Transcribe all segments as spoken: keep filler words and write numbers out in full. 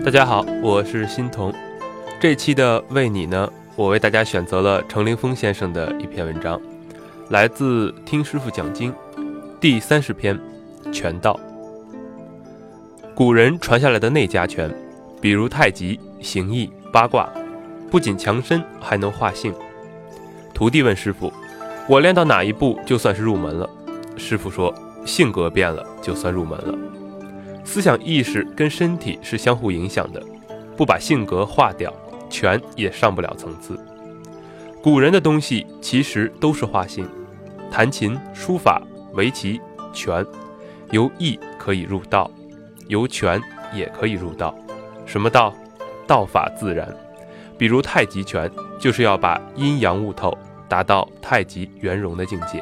大家好，我是欣桐。这期的为你呢，我为大家选择了程凌峰先生的一篇文章，来自听师傅讲经第三十篇拳道。古人传下来的内家拳，比如太极、形意、八卦，不仅强身，还能化性。徒弟问师傅，我练到哪一步就算是入门了？师傅说，性格变了就算入门了。思想意识跟身体是相互影响的，不把性格化掉，拳也上不了层次。古人的东西其实都是化性，弹琴、书法、围棋、拳，由易可以入道，由拳也可以入道。什么道？道法自然。比如太极拳，就是要把阴阳悟透，达到太极圆融的境界。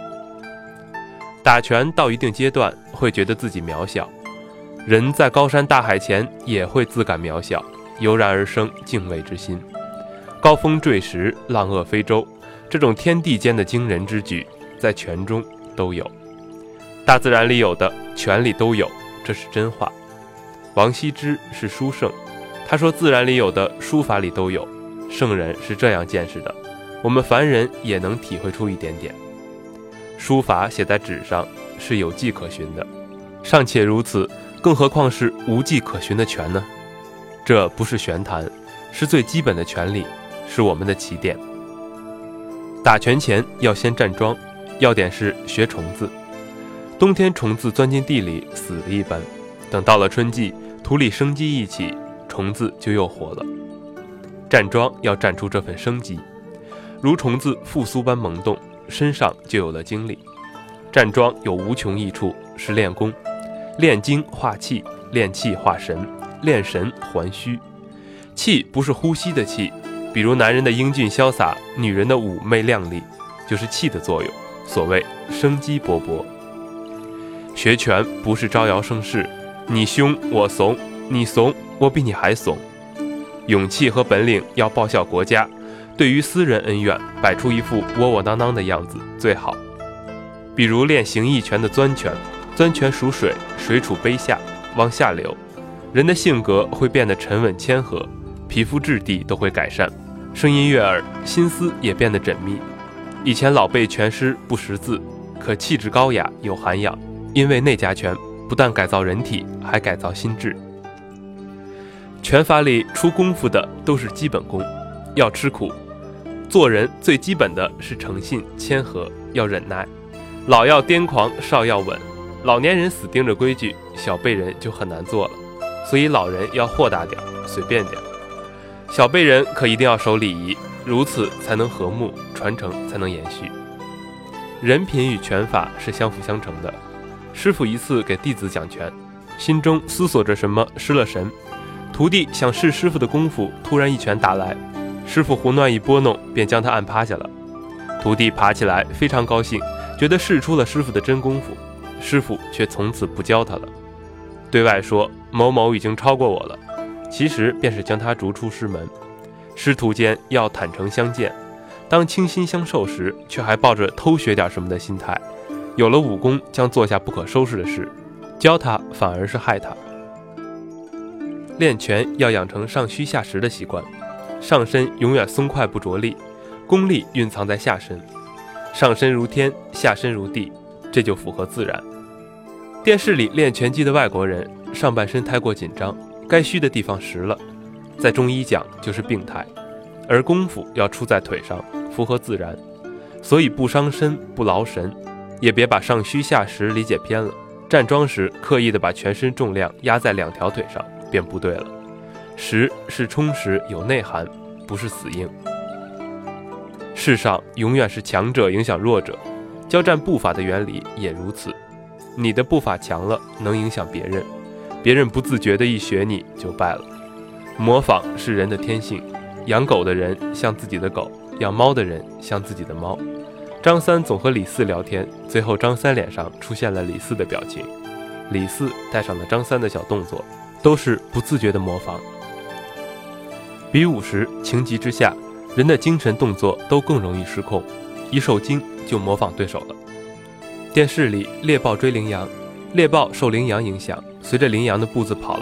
打拳到一定阶段，会觉得自己渺小，人在高山大海前也会自感渺小，油然而生敬畏之心。高峰坠石，浪遏飞舟，这种天地间的惊人之举，在拳中都有。大自然里有的，拳里都有，这是真话。王羲之是书圣，他说自然里有的，书法里都有。圣人是这样见识的，我们凡人也能体会出一点点。书法写在纸上是有迹可循的，尚且如此，更何况是无迹可循的拳呢？这不是玄谈，是最基本的拳理，是我们的起点。打拳前要先站桩，要点是学虫子。冬天虫子钻进地里死了一般，等到了春季，土里生机一起，虫子就又活了。站桩要站出这份生机，如虫子复苏般萌动，身上就有了精力。站桩有无穷益处，是练功，练精化气，练气化神，练神还虚。气不是呼吸的气，比如男人的英俊潇洒，女人的妩媚靓丽，就是气的作用，所谓生机勃勃。学拳不是招摇生势，你凶我怂，你怂我比你还怂。勇气和本领要报效国家，对于私人恩怨，摆出一副窝窝囊囊的样子最好。比如练形意拳的钻拳，钻拳属水，水处卑下，往下流，人的性格会变得沉稳谦和，皮肤质地都会改善，声音悦耳，心思也变得缜密。以前老辈拳师不识字，可气质高雅有涵养，因为内家拳不但改造人体，还改造心智。拳法里出功夫的都是基本功，要吃苦。做人最基本的是诚信谦和，要忍耐。老要癫狂，少要稳。老年人死盯着规矩，小辈人就很难做了，所以老人要豁达点，随便点。小辈人可一定要守礼仪，如此才能和睦，传承才能延续。人品与拳法是相辅相成的。师傅一次给弟子讲拳，心中思索着什么，失了神。徒弟想试师傅的功夫，突然一拳打来，师傅胡乱一拨弄，便将他按趴下了。徒弟爬起来非常高兴，觉得试出了师傅的真功夫，师傅却从此不教他了。对外说某某已经超过我了，其实便是将他逐出师门。师徒间要坦诚相见，当倾心相授时，却还抱着偷学点什么的心态，有了武功将做下不可收拾的事，教他反而是害他。练拳要养成上虚下实的习惯，上身永远松快不着力，功力蕴藏在下身，上身如天，下身如地，这就符合自然。电视里练拳击的外国人，上半身太过紧张，该虚的地方实了，在中医讲就是病态，而功夫要出在腿上，符合自然，所以不伤身不劳神，也别把上虚下实理解偏了。站桩时刻意的把全身重量压在两条腿上，便不对了。实是充实有内涵，不是死硬。世上永远是强者影响弱者，交战步法的原理也如此。你的步法强了，能影响别人，别人不自觉的一学你就败了。模仿是人的天性，养狗的人像自己的狗，养猫的人像自己的猫。张三总和李四聊天，最后张三脸上出现了李四的表情，李四带上了张三的小动作，都是不自觉的模仿。比武时情急之下，人的精神动作都更容易失控，一受惊就模仿对手了。电视里猎豹追羚羊，猎豹受羚羊影响，随着羚羊的步子跑了，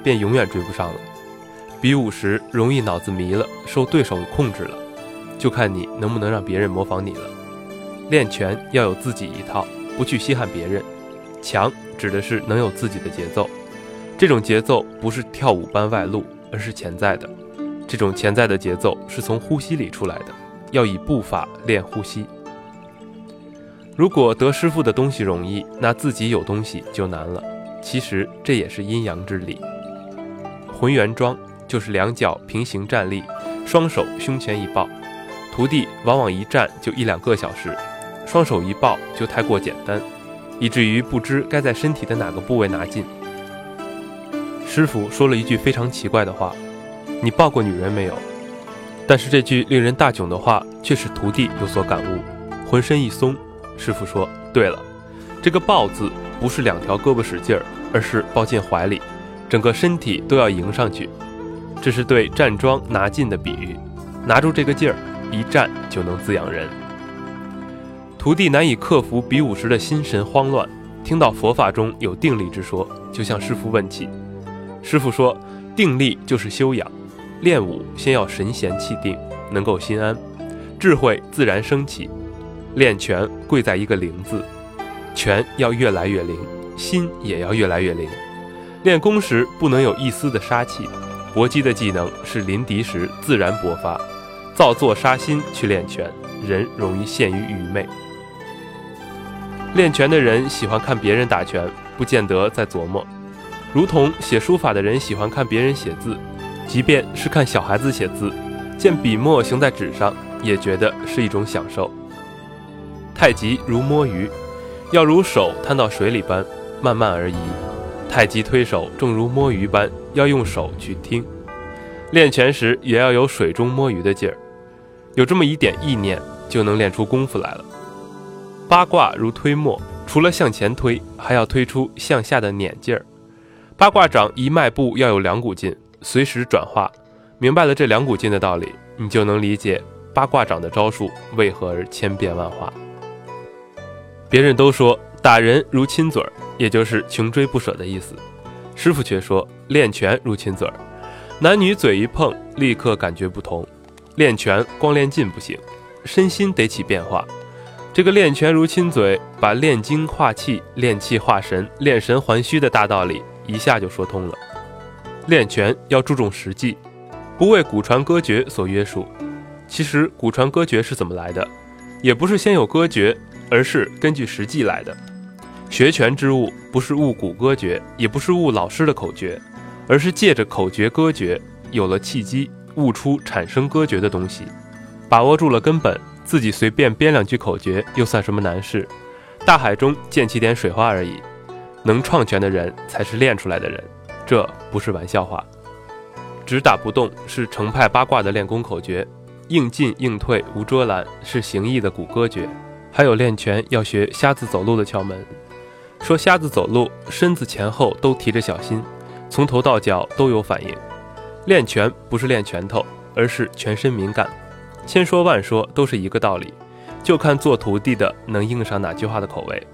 便永远追不上了。比武时容易脑子迷了，受对手控制了，就看你能不能让别人模仿你了。练拳要有自己一套，不去稀罕别人。强指的是能有自己的节奏，这种节奏不是跳舞般外露，而是潜在的。这种潜在的节奏是从呼吸里出来的，要以步伐练呼吸。如果得师傅的东西容易，那自己有东西就难了。其实这也是阴阳之理。浑圆桩就是两脚平行站立，双手胸前一抱。徒弟往往一站就一两个小时，双手一抱就太过简单，以至于不知该在身体的哪个部位拿劲。师傅说了一句非常奇怪的话：你抱过女人没有？但是这句令人大窘的话却使徒弟有所感悟，浑身一松。师傅说：对了，这个抱字不是两条胳膊使劲儿，而是抱进怀里，整个身体都要迎上去。这是对站桩拿劲的比喻，拿住这个劲儿，一站就能滋养人。徒弟难以克服比武时的心神慌乱，听到佛法中有定力之说，就向师父问起。师父说，定力就是修养，练武先要神闲气定，能够心安，智慧自然升起。练拳贵在一个灵字，拳要越来越灵，心也要越来越灵。练功时不能有一丝的杀气，搏击的技能是临敌时自然勃发，造作杀心去练拳，人容易陷于愚昧。练拳的人喜欢看别人打拳，不见得在琢磨，如同写书法的人喜欢看别人写字，即便是看小孩子写字，见笔墨行在纸上，也觉得是一种享受。太极如摸鱼，要如手摊到水里般慢慢而移，太极推手正如摸鱼般，要用手去听。练拳时也要有水中摸鱼的劲儿，有这么一点意念，就能练出功夫来了。八卦如推磨，除了向前推，还要推出向下的捻劲儿。八卦掌一迈步要有两股劲，随时转化。明白了这两股劲的道理，你就能理解八卦掌的招数为何而千变万化。别人都说打人如亲嘴儿，也就是穷追不舍的意思。师父却说练拳如亲嘴儿，男女嘴一碰，立刻感觉不同。练拳光练劲不行，身心得起变化。这个练拳如亲嘴，把练精化气、练气化神、练神还虚的大道理一下就说通了。练拳要注重实际，不为古传歌诀所约束。其实古传歌诀是怎么来的？也不是先有歌诀，而是根据实际来的。学拳之物不是悟古歌诀，也不是悟老师的口诀，而是借着口诀歌诀有了契机，悟出产生歌诀的东西。把握住了根本，自己随便编两句口诀又算什么难事？大海中溅起点水花而已。能创拳的人才是练出来的人，这不是玩笑话。只打不动是程派八卦的练功口诀，应进应退无捉拦是形意的古歌诀。还有练拳要学瞎子走路的窍门。说瞎子走路，身子前后都提着小心，从头到脚都有反应。练拳不是练拳头，而是全身敏感。千说万说都是一个道理，就看做徒弟的能应上哪句话的口味。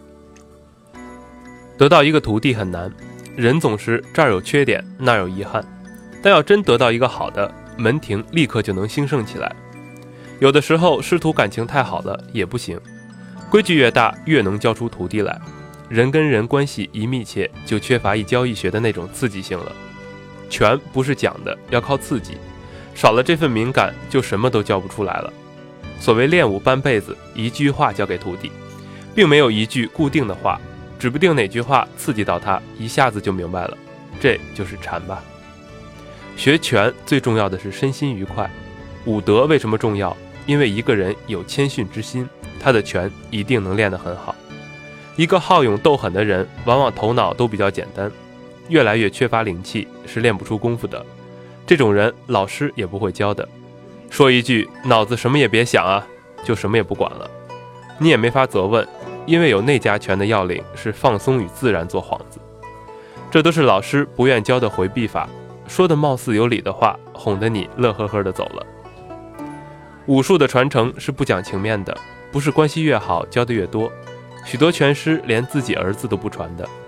得到一个徒弟很难，人总是这儿有缺点那儿有遗憾，但要真得到一个好的，门庭立刻就能兴盛起来。有的时候师徒感情太好了也不行，规矩越大越能教出徒弟来。人跟人关系一密切，就缺乏一教一学的那种刺激性了。拳不是讲的，要靠刺激，少了这份敏感，就什么都教不出来了。所谓练武半辈子，一句话教给徒弟，并没有一句固定的话，指不定哪句话刺激到他，一下子就明白了，这就是禅吧。学拳最重要的是身心愉快。武德为什么重要？因为一个人有谦逊之心，他的拳一定能练得很好。一个好勇斗狠的人，往往头脑都比较简单，越来越缺乏灵气，是练不出功夫的。这种人老师也不会教的，说一句脑子什么也别想啊，就什么也不管了。你也没法责问，因为有内家拳的要领是放松与自然做幌子，这都是老师不愿教的回避法，说的貌似有理的话，哄得你乐呵呵的走了。武术的传承是不讲情面的，不是关系越好教得越多，许多拳师连自己儿子都不传的。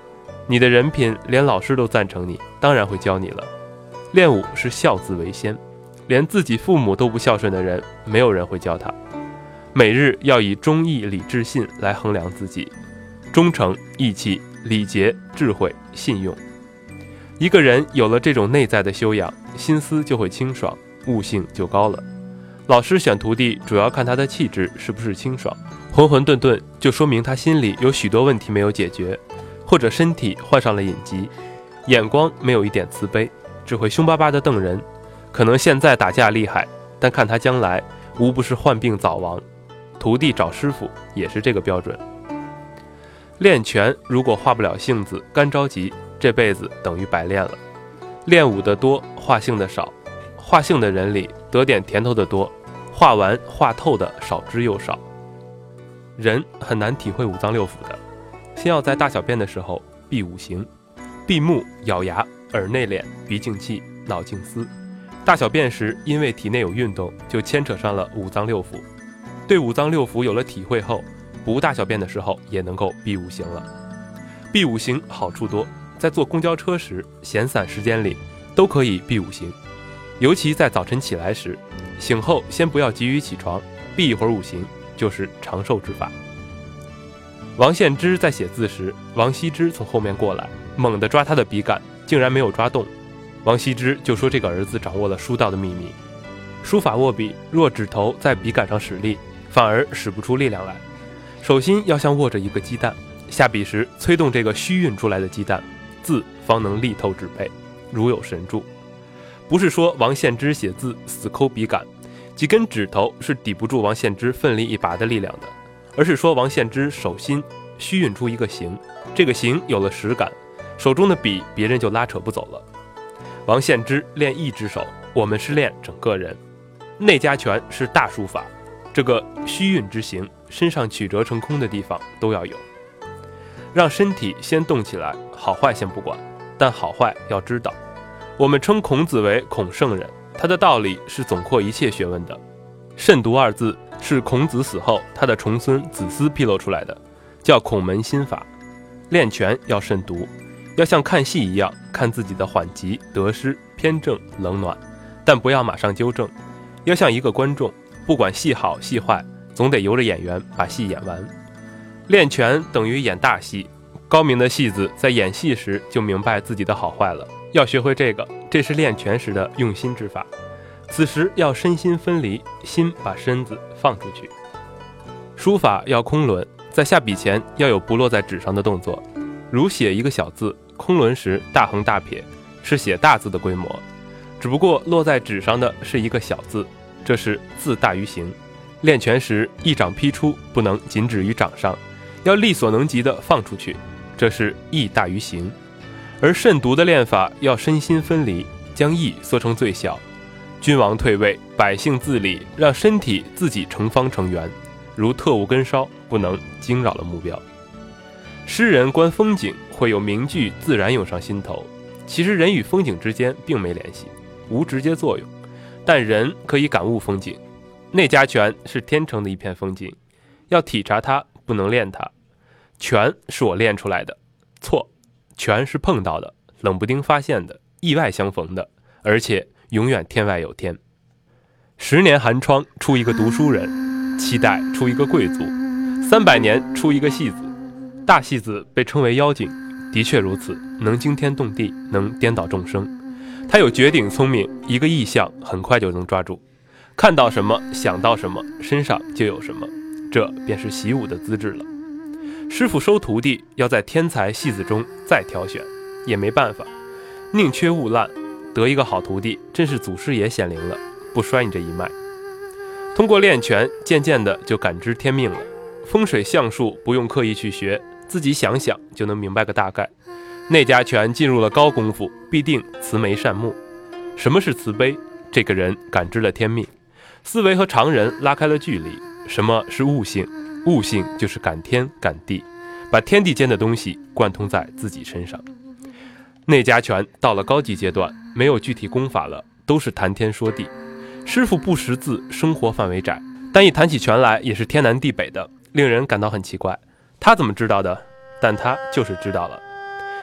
你的人品连老师都赞成你，当然会教你了。练武是孝字为先，连自己父母都不孝顺的人，没有人会教他。每日要以忠义礼智信来衡量自己，忠诚、义气、礼节、智慧、信用。一个人有了这种内在的修养，心思就会清爽，悟性就高了。老师选徒弟主要看他的气质是不是清爽，浑浑沌沌就说明他心里有许多问题没有解决，或者身体患上了隐疾，眼光没有一点慈悲，只会凶巴巴的瞪人。可能现在打架厉害，但看他将来无不是患病早亡。徒弟找师傅也是这个标准。练拳如果化不了性子，干着急，这辈子等于白练了。练武的多，化性的少，化性的人里得点甜头的多，化完化透的少之又少。人很难体会五脏六腑的，先要在大小便的时候闭五行，闭目咬牙，耳内敛，鼻静气，脑静思。大小便时因为体内有运动，就牵扯上了五脏六腑。对五脏六腑有了体会后，不大小便的时候也能够闭五行了。闭五行好处多，在坐公交车时闲散时间里都可以闭五行，尤其在早晨起来时，醒后先不要急于起床，闭一会儿五行就是长寿之法。王献之在写字时，王羲之从后面过来，猛地抓他的笔杆，竟然没有抓动。王羲之就说这个儿子掌握了书道的秘密。书法握笔，若指头在笔杆上使力，反而使不出力量来。手心要像握着一个鸡蛋，下笔时催动这个虚运出来的鸡蛋，字方能力透纸背，如有神助。不是说王献之写字死抠笔杆，几根指头是抵不住王献之奋力一拔的力量的，而是说王献之手心虚运出一个形，这个形有了实感，手中的笔别人就拉扯不走了。王献之练一只手，我们是练整个人。内家拳是大书法，这个虚运之形，身上曲折成空的地方都要有。让身体先动起来，好坏先不管，但好坏要知道。我们称孔子为孔圣人，他的道理是总括一切学问的。慎独二字是孔子死后他的重孙子思披露出来的，叫孔门心法。练拳要慎独，要像看戏一样看自己的缓急得失偏正冷暖，但不要马上纠正，要像一个观众，不管戏好戏坏，总得由着演员把戏演完。练拳等于演大戏，高明的戏子在演戏时就明白自己的好坏了，要学会这个，这是练拳时的用心之法。此时要身心分离，心把身子放出去。书法要空轮，在下笔前要有不落在纸上的动作，如写一个小字，空轮时大横大撇是写大字的规模，只不过落在纸上的是一个小字，这是字大于形。练拳时一掌劈出，不能仅止于掌上，要力所能及的放出去，这是意大于形。而慎独的练法要身心分离，将意缩成最小。君王退位，百姓自理，让身体自己成方成圆，如特务跟梢，不能惊扰了目标。诗人观风景会有名句自然涌上心头，其实人与风景之间并没联系，无直接作用，但人可以感悟风景。内家拳是天成的一片风景，要体察它，不能练它。拳是我练出来的，错，拳是碰到的，冷不丁发现的，意外相逢的，而且永远天外有天。十年寒窗出一个读书人，七代出一个贵族，三百年出一个戏子。大戏子被称为妖精，的确如此，能惊天动地，能颠倒众生。他有绝顶聪明，一个意象很快就能抓住，看到什么想到什么，身上就有什么，这便是习武的资质了。师傅收徒弟要在天才戏子中再挑选，也没办法，宁缺毋滥，得一个好徒弟真是祖师爷显灵了，不摔你这一脉。通过练拳，渐渐的就感知天命了。风水相术不用刻意去学，自己想想就能明白个大概。内家拳进入了高功夫，必定慈眉善目。什么是慈悲？这个人感知了天命，思维和常人拉开了距离。什么是悟性？悟性就是感天感地，把天地间的东西贯通在自己身上。内家拳到了高级阶段，没有具体功法了，都是谈天说地。师傅不识字，生活范围窄，但一谈起拳来也是天南地北的，令人感到很奇怪。他怎么知道的？但他就是知道了。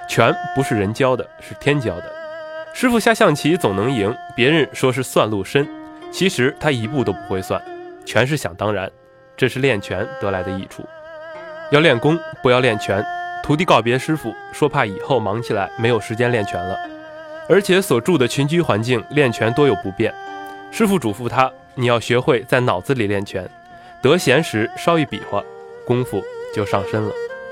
拳不是人教的，是天教的。师傅下象棋总能赢，别人说是算路深，其实他一步都不会算，全是想当然，这是练拳得来的益处。要练功，不要练拳。徒弟告别师傅，说怕以后忙起来没有时间练拳了，而且所住的群居环境练拳多有不便。师傅嘱咐他，你要学会在脑子里练拳，得闲时稍一比划，功夫就上身了。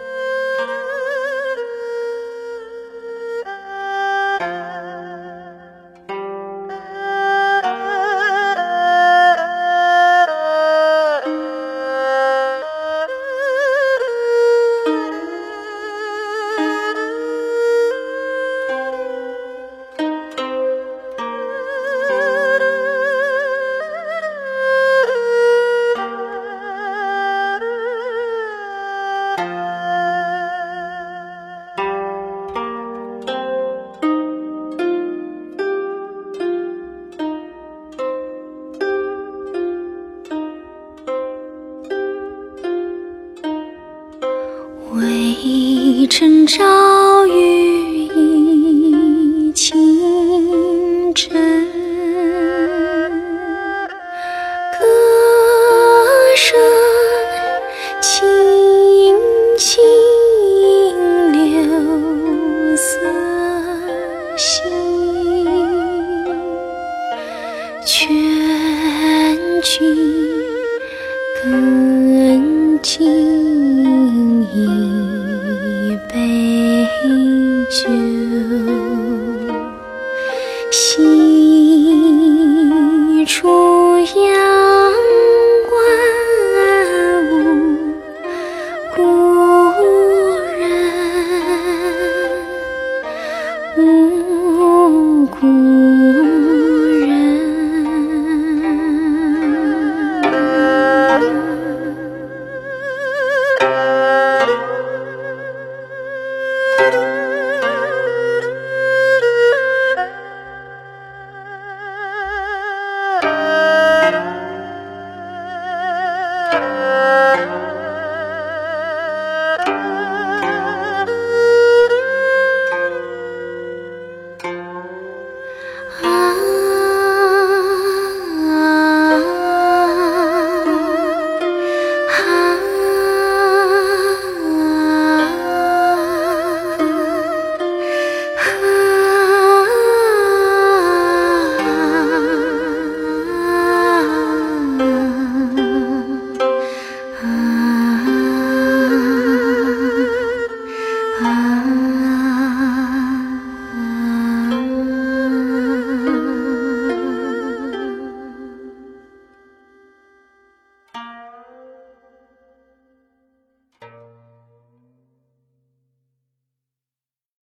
微尘朝雨浥轻尘，歌声轻轻流色心，劝君更尽一杯酒。